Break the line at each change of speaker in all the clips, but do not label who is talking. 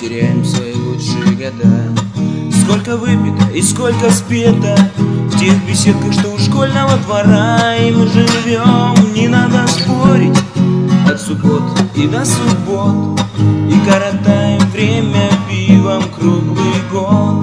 теряем свои лучшие года. Сколько выпито и сколько спето в тех беседках, что у школьного двора. И мы живем, не надо спорить, от суббот и до суббот, и коротаем время пивом круглый год.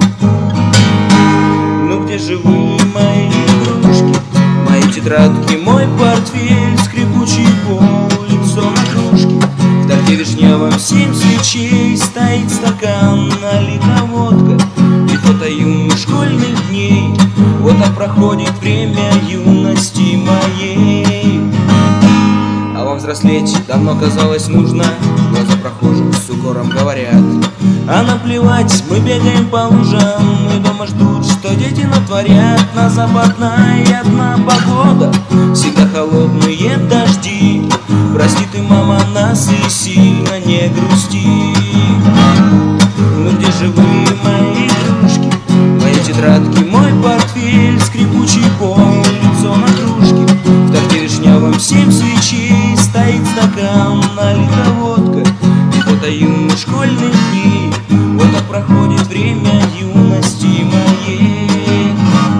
Ну где же вы, мои игрушки, мои тетрадки, мой портфель, скрипучий пол, лицо на кружке? В торте вишневом 7 свечей стоит стакан, налита водка и фото юных школьных дней. Вот так проходит время юности моей. А вам взрослеть давно казалось нужно, глаза прохожих с укором говорят: а наплевать, мы бегаем по лужам, и дома ждут, что дети натворят. На западная и одна погода, всегда холодные дожди. Прости ты, мама, нас и сильно не грусти. Ну где же вы, мои игрушки, мои тетрадки, мой портфель, скрипучий пол, лицо на кружке? В торте вишневом 7 свечей стоит стакан, налита водка и фото юных школьных дней. Вот так проходит время юности моей.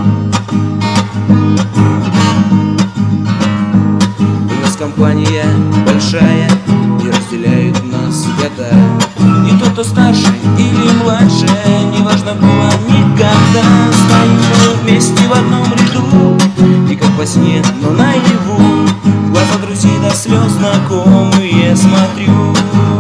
У нас компания большая, и разделяют нас года. И тот, кто старше или младше, неважно было никогда. Стоим мы вместе в одном ряду, и как во сне, но наяву, в глаза друзей до слез знакомые смотрю.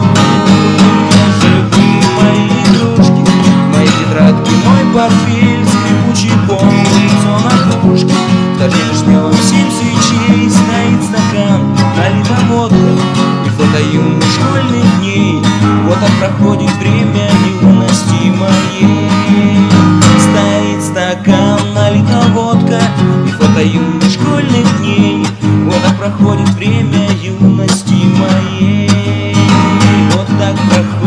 Мой портфель, скрипучий пол, лицо на кружке. В торте вишневом 7 свечей стоит стакан, налита водка и фото юных школьных дней. Вот так проходит время юности моей. Стоит стакан, налита водка и фото юных школьных дней. Вот так проходит время юности моей. Вот так проходит.